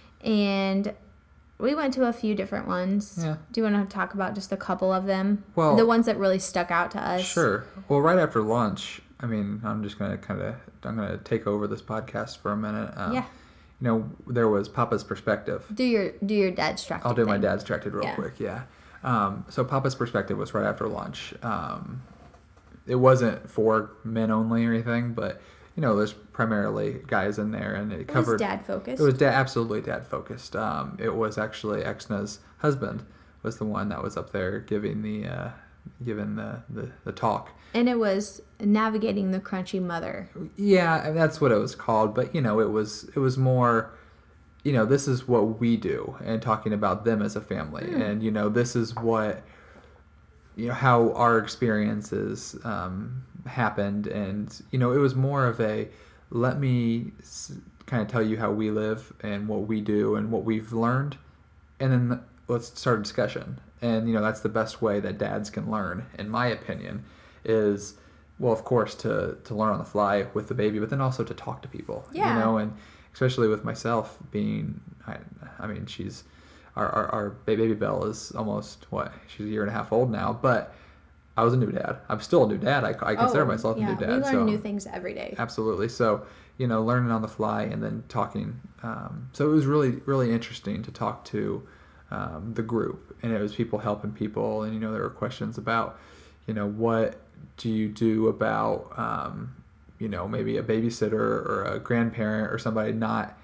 and we went to a few different ones. Yeah. Do you want to talk about just a couple of them? Well, the ones that really stuck out to us. Sure. Well, right after lunch, I mean, I'm just gonna kind of, I'm gonna take over this podcast for a minute. Um, yeah. You know, there was Papa's Perspective. Do your do your dad's distracted. I'll do thing. my dad's distracted real Yeah. quick. Yeah. Um, so Papa's Perspective was right after lunch. Um, it wasn't for men only or anything, but you know, there's primarily guys in there, and it, It covered. was dad focused. It was da- absolutely dad focused. Um, it was actually Exna's husband was the one that was up there giving the uh, giving the, the, the talk. And it was navigating the crunchy mother. Yeah, and that's what it was called. But you know, it was it was more, you know, this is what we do, and talking about them as a family, mm. and you know, this is what, you know, how our experiences um, happened, and you know, it was more of a let me s- kind of tell you how we live and what we do and what we've learned, and then let's start a discussion. And you know, that's the best way that dads can learn, in my opinion, is, well, of course, to to learn on the fly with the baby, but then also to talk to people. Yeah. You know, and especially with myself being, I, I mean, she's our, our our baby Belle is almost what she's a year and a half old now, but I was a new dad. I'm still a new dad. I, I consider oh, myself yeah. a new dad. We learn so new things every day. Absolutely. So, you know, learning on the fly and then talking. Um, so it was really, really interesting to talk to um, the group. And it was people helping people. And, you know, there were questions about, you know, what do you do about, um, you know, maybe a babysitter or a grandparent or somebody not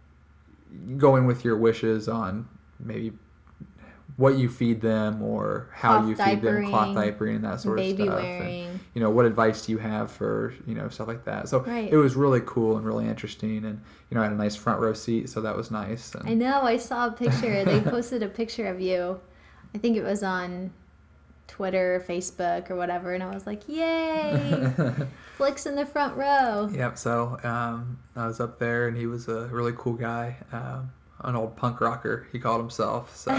going with your wishes on maybe what you feed them or how Cloth you feed them, cloth diapering, diapering and that sort of baby stuff. wearing. And, you know, what advice do you have for, you know, stuff like that. So Right. it was really cool and really interesting. And, you know, I had a nice front row seat, so that was nice. And I know. I saw a picture. They posted a picture of you. I think it was on Twitter, Facebook, or whatever. And I was like, yay! Flicks in the front row. Yep. So um, I was up there, and he was a really cool guy. Um, an old punk rocker, he called himself. So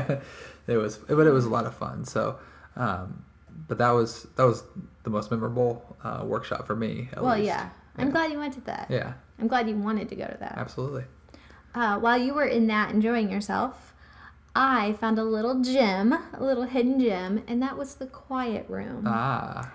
it was, but it was a lot of fun. So, um, but that was that was the most memorable uh, workshop for me. At Well, least. yeah. I'm Yeah. glad you went to that. Yeah. I'm glad you wanted to go to that. Absolutely. Uh, while you were in that enjoying yourself, I found a little gem, a little hidden gem, and that was the quiet room. Ah.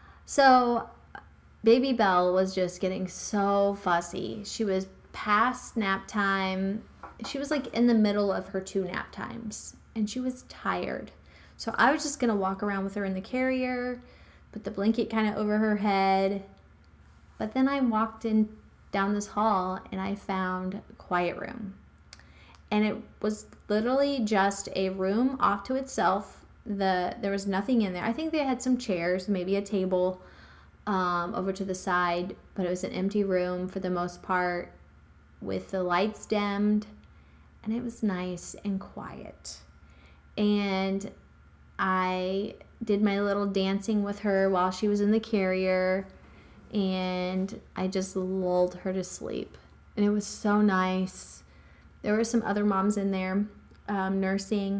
So, baby Belle was just getting so fussy. She was past nap time. She was like in the middle of her two nap times, and she was tired. So I was just going to walk around with her in the carrier, put the blanket kind of over her head. But then I walked in down this hall, and I found a quiet room. And it was literally just a room off to itself. The there was nothing in there. I think they had some chairs, maybe a table um, over to the side, but it was an empty room for the most part with the lights dimmed, and it was nice and quiet. And I did my little dancing with her while she was in the carrier, and I just lulled her to sleep. And it was so nice. There were some other moms in there um, nursing.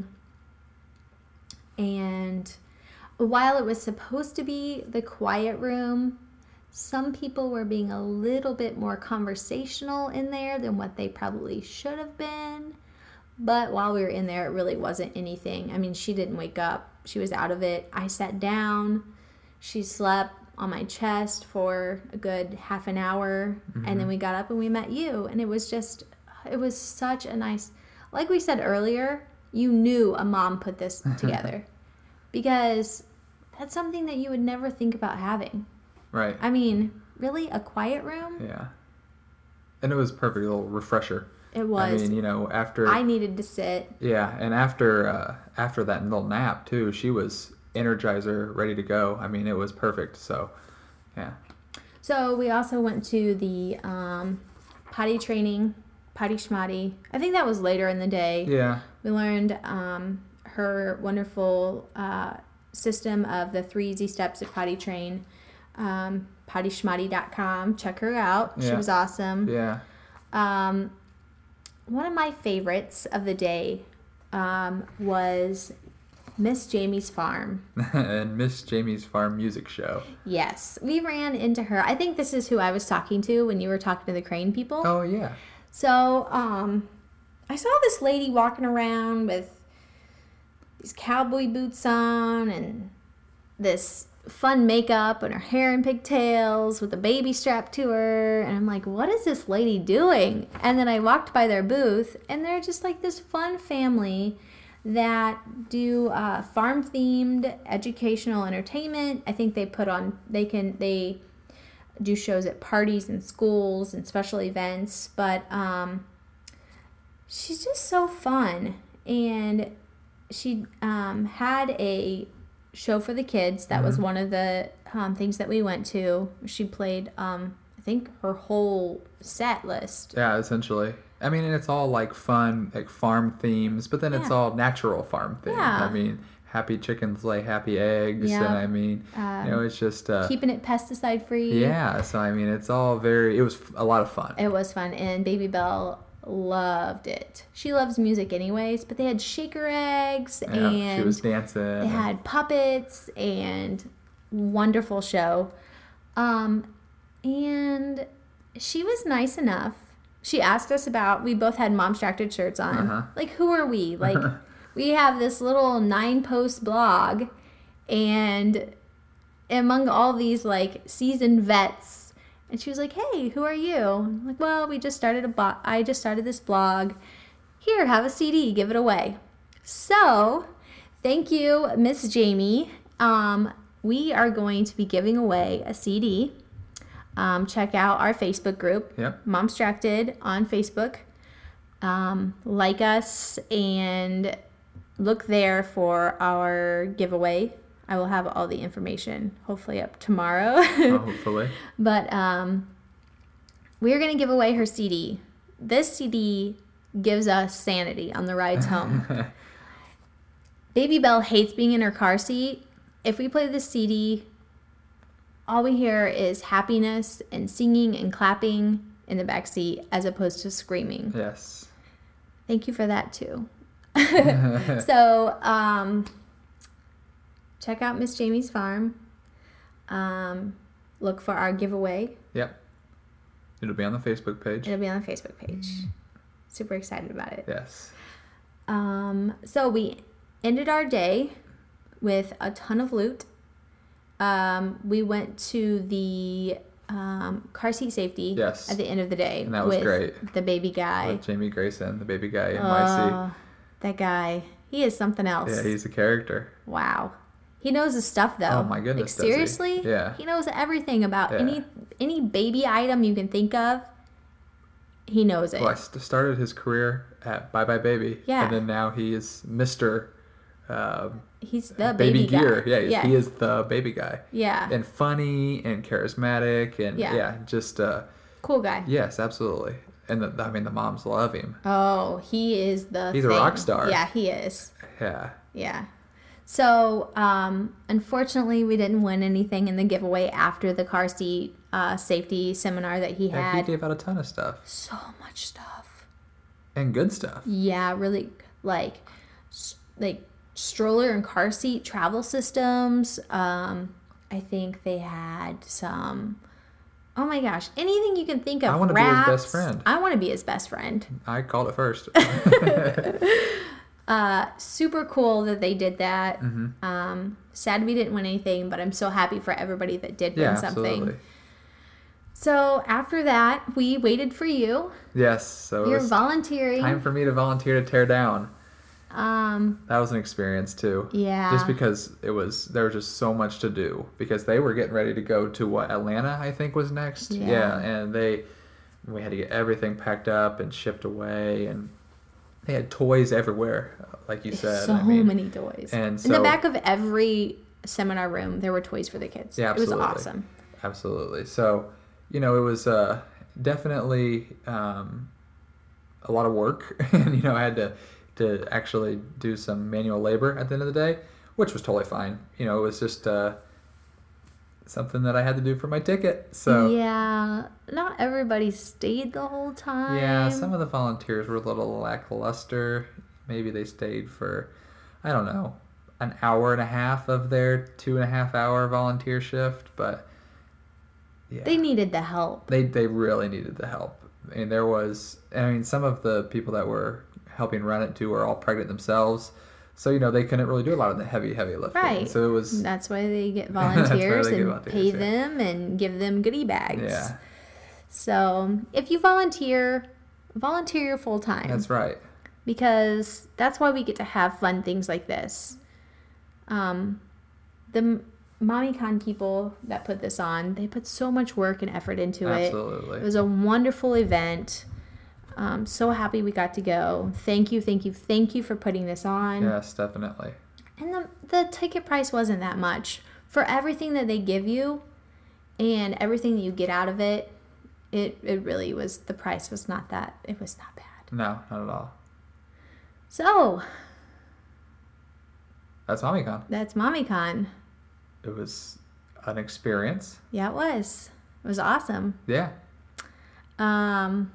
And while it was supposed to be the quiet room, some people were being a little bit more conversational in there than what they probably should have been. But while we were in there, it really wasn't anything. I mean, she didn't wake up. She was out of it. I sat down. She slept on my chest for a good half an hour. Mm-hmm. And then we got up and we met you. And it was just, it was such a nice, like we said earlier, you knew a mom put this together. Because that's something that you would never think about having. Right. I mean, really, a quiet room? Yeah. And it was a perfect little refresher. It was. I mean, you know, after I needed to sit. Yeah, and after uh, after that little nap too, she was energizer, ready to go. I mean, it was perfect. So, yeah. So we also went to the um, potty training, potty schmatty. I think that was later in the day. Yeah. We learned um, her wonderful uh, system of the three easy steps to potty train. Um, potty schmotty dot com. Check her out. She Yeah. was awesome. Yeah. Um, one of my favorites of the day um, was Miss Jamie's Farm. And Miss Jamie's Farm Music Show. Yes, we ran into her. I think this is who I was talking to when you were talking to the Crane people. Oh, yeah. So, um, I saw this lady walking around with these cowboy boots on and this fun makeup and her hair in pigtails with a baby strapped to her. And I'm like, what is this lady doing? And then I walked by their booth, and they're just like this fun family that do uh, farm-themed educational entertainment. I think they put on, they can, they do shows at parties and schools and special events. But um, she's just so fun. And she um, had a show for the kids. That mm-hmm. was one of the um, things that we went to. She played, um, I think, her whole set list. Yeah, essentially. I mean, and it's all like fun, like farm themes, but then yeah. it's all natural farm themes. Yeah. I mean, happy chickens lay happy eggs, yeah. and I mean, um, you know, it's just uh, keeping it pesticide free. Yeah, so I mean, it's all very. It was a lot of fun. It was fun, and Baby Belle loved it. She loves music anyways, but they had shaker eggs, yeah, and she was dancing. They had puppets, and wonderful show. Um, and she was nice enough. She asked us about, we both had Momstracted shirts on. Uh-huh. Like, who are we? Like, we have this little nine-post blog, and among all these, like, seasoned vets, and she was like, hey, who are you? I'm like, well, we just started a bo- I just started this blog. Here, have a C D, give it away. So, thank you, Miss Jamie. Um, we are going to be giving away a C D. Um, check out our Facebook group, yep. Momstracted on Facebook. Um, like us and look there for our giveaway. I will have all the information hopefully up tomorrow. Oh, hopefully. But um, we're going to give away her C D. This C D gives us sanity on the rides home. Baby Belle hates being in her car seat. If we play this C D, all we hear is happiness and singing and clapping in the back seat as opposed to screaming. Yes. Thank you for that too. So, um, check out Miss Jamie's Farm. Um, look for our giveaway. Yep. It'll be on the Facebook page. It'll be on the Facebook page. Super excited about it. Yes. Um, so we ended our day with a ton of loot. Um, we went to the um, car seat safety yes. at the end of the day. And that was with great. The baby guy. With Jamie Grayson, the baby guy in oh, my seat. That guy. He is something else. Yeah, he's a character. Wow. He knows his stuff, though. Oh, my goodness. Like, seriously? He? Yeah. He knows everything about yeah. any any baby item you can think of. He knows it. Well, I st- started his career at Bye Bye Baby. Yeah. And then now he is Mister Um, he's the baby, baby gear. guy. Yeah, yeah, he is the baby guy. Yeah. And funny and charismatic and yeah, yeah just uh cool guy. Yes, absolutely. And the, I mean the moms love him. Oh, he is the He's thing. a rock star. Yeah, he is. Yeah. Yeah. So, um, unfortunately, we didn't win anything in the giveaway after the car seat uh, safety seminar that he yeah, had. He gave out a ton of stuff. So much stuff. And good stuff. Yeah, really, like, like stroller and car seat travel systems. Um, I think they had some. Oh my gosh, anything you can think of. I want to be his best friend. I want to be his best friend. I called it first. uh, super cool that they did that. Mm-hmm. Um, sad we didn't win anything, but I'm so happy for everybody that did yeah, win something. Absolutely. So after that, we waited for you. Yes, so it You're was volunteering. time for me to volunteer to tear down. Um, that was an experience too. Yeah. Just because it was, there was just so much to do because they were getting ready to go to what, Atlanta, I think was next. Yeah. yeah and they, we had to get everything packed up and shipped away, and they had toys everywhere, like you said. So I mean, many toys. And so, in the back of every seminar room, there were toys for the kids. Yeah, absolutely. It was awesome. Absolutely. So, you know, it was uh, definitely um, a lot of work, and you know, I had to to actually do some manual labor at the end of the day, which was totally fine. You know, it was just uh, something that I had to do for my ticket. So yeah, not everybody stayed the whole time. yeah, some of the volunteers were a little lackluster. Maybe they stayed for, I don't know, an hour and a half of their two and a half hour volunteer shift, but yeah. They needed the help. They they really needed the help. And there was, I mean, some of the people that were helping run it too were all pregnant themselves. So, you know, they couldn't really do a lot of the heavy, heavy lifting. Right. So it was... That's why they get volunteers they and get volunteers, pay yeah. them and give them goodie bags. Yeah. So if you volunteer, volunteer full time. That's right. Because that's why we get to have fun things like this. Um, the MommyCon people that put this on, they put so much work and effort into it. Absolutely. It was a wonderful event. Um, so happy we got to go. Thank you, thank you, thank you for putting this on. Yes, definitely. And the, the ticket price wasn't that much. For everything that they give you and everything that you get out of it, it, it really was, the price was not that, it was not bad. No, not at all. So, that's MommyCon. that's MommyCon. It was an experience. Yeah, it was. It was awesome. Yeah. Um,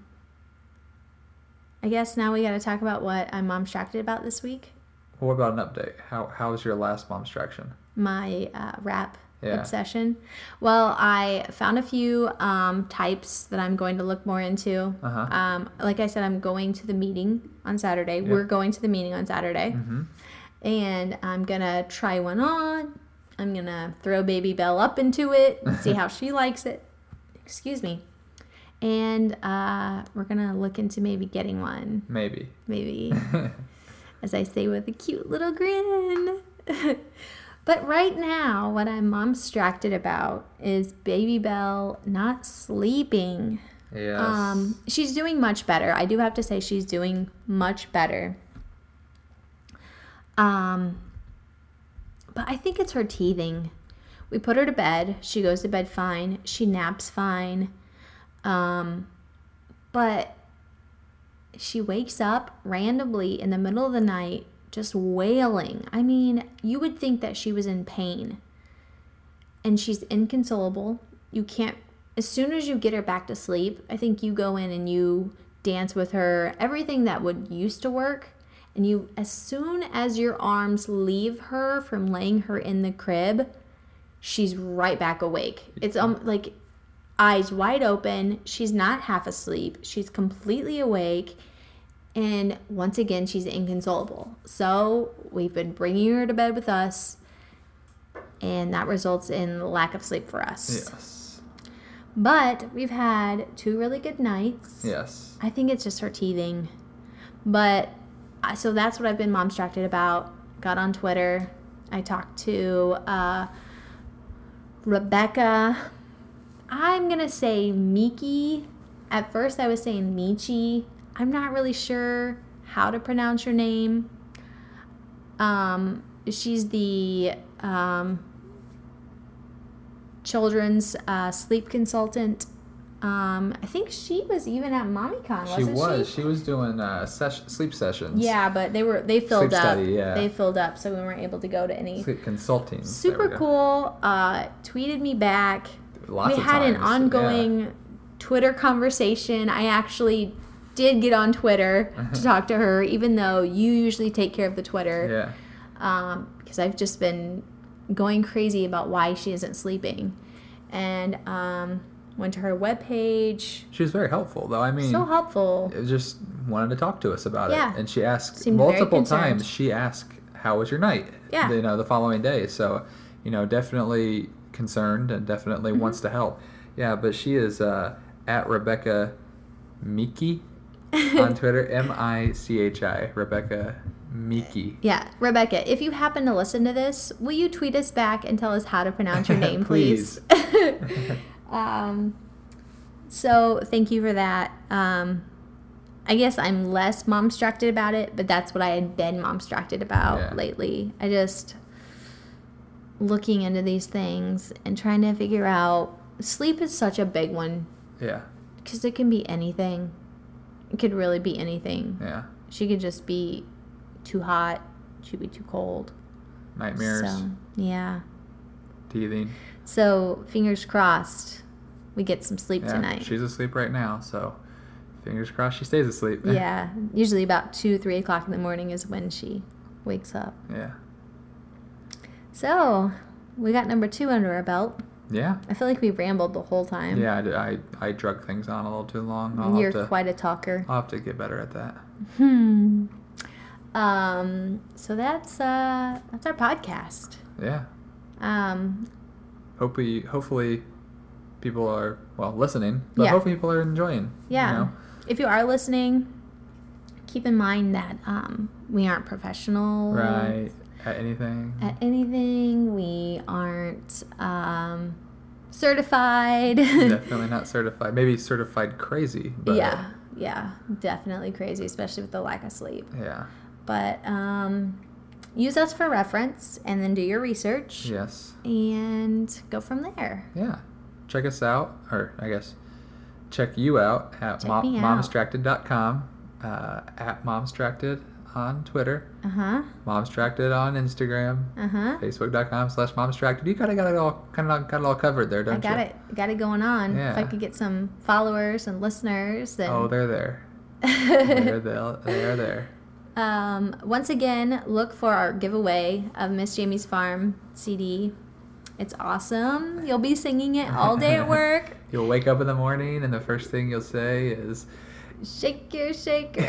I guess now we got to talk about what I'm mom-stracted about this week. Well, what about an update? How How was your last momstraction? My uh, rap Yeah. obsession. Well, I found a few um, types that I'm going to look more into. Uh-huh. Um, like I said, I'm going to the meeting on Saturday. Yeah. We're going to the meeting on Saturday. Mm-hmm. And I'm going to try one on. I'm going to throw Baby Belle up into it and see how she likes it. Excuse me. And uh, we're going to look into maybe getting one. Maybe. Maybe. As I say with a cute little grin. But right now, what I'm mom-stracted about is Baby Belle not sleeping. Yes. Um, she's doing much better. I do have to say she's doing much better. Um, but I think it's her teething. We put her to bed. She goes to bed fine. She naps fine. Um, but she wakes up randomly in the middle of the night just wailing. I mean, you would think that she was in pain. And she's inconsolable. You can't, as soon as you get her back to sleep, I think you go in and you dance with her, everything that would used to work. And you, as soon as your arms leave her from laying her in the crib, she's right back awake. It's um, like eyes wide open. She's not half asleep. She's completely awake. And once again, she's inconsolable. So we've been bringing her to bed with us, and that results in lack of sleep for us. Yes. But we've had two really good nights. Yes. I think it's just her teething. But, so that's what I've been mom-stracted about. Got on Twitter. I talked to uh, Rebecca. I'm going to say Miki. At first I was saying Michi. I'm not really sure how to pronounce her name. Um, she's the um, children's uh, sleep consultant. Um, I think she was even at MommyCon, wasn't she? Was. She was doing uh, ses- sleep sessions. Yeah, but they were they filled Sleep up. study, yeah. They filled up, so we weren't able to go to any. Sleep consulting. Super cool. Uh, tweeted me back. Lots we of had times. an ongoing yeah. Twitter conversation. I actually did get on Twitter to talk to her, even though you usually take care of the Twitter. Yeah. Um, because I've just been going crazy about why she isn't sleeping. And um, went to her webpage. She was very helpful, though. I mean, So helpful. it just wanted to talk to us about Yeah. it. And she asked Seemed very multiple concerned. times, she asked, how was your night? Yeah. You know, the following day. So, you know, definitely concerned and definitely Mm-hmm. wants to help. Yeah, but she is uh, at Rebecca Miki on Twitter. M I C H I. Rebecca Miki. Yeah, Rebecca, if you happen to listen to this, will you tweet us back and tell us how to pronounce your name, please? um, so thank you for that. Um, I guess I'm less mom-stracted about it, but that's what I had been mom-stracted about Yeah. lately. I just looking into these things and trying to figure out, sleep is such a big one Yeah. because it can be anything. It could really be anything. Yeah. She could just be too hot. She'd be too cold. Nightmares. So, yeah. Teething. So, fingers crossed, we get some sleep Yeah, tonight. she's asleep right now, so fingers crossed she stays asleep. Yeah. Usually about two, three o'clock in the morning is when she wakes up. Yeah. So, we got number two under our belt. Yeah. I feel like we rambled the whole time. Yeah, I, did- I, I drug things on a little too long. I'll You're have to, quite a talker. I'll have to get better at that. Hmm. Um. So that's uh that's our podcast. Yeah. Um. Hopefully, hopefully people are, well, listening, but Yeah. hopefully people are enjoying. Yeah. You know? If you are listening, keep in mind that um we aren't professionals Right. At anything. at anything. We aren't um certified. Definitely not certified. Maybe certified crazy, but Yeah. Yeah. Definitely crazy, especially with the lack of sleep. yeah. But um, use us for reference, and then do your research. Yes. And go from there. Yeah. Check us out, or I guess check you out at Check mom, me out. momstracted dot com, uh, at momstracted on Twitter, Uh huh. momstracted on Instagram, Uh huh. facebook dot com slash momstracted. You kind of got it all kind of got it all covered there, don't I got you? it. Got it going on. If I Yeah. could get some followers and listeners, then. Oh, they're there. they're there. They're there. Um, once again, look for our giveaway of Miss Jamie's Farm C D. It's awesome. You'll be singing it all day at work. You'll wake up in the morning and the first thing you'll say is, Shake your shaker.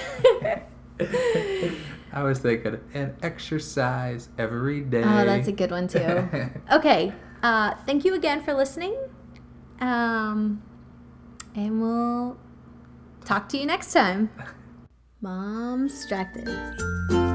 I was thinking, and exercise every day. Oh, that's a good one too. Okay. Uh, thank you again for listening. Um, and we'll talk to you next time. Mom's distracted.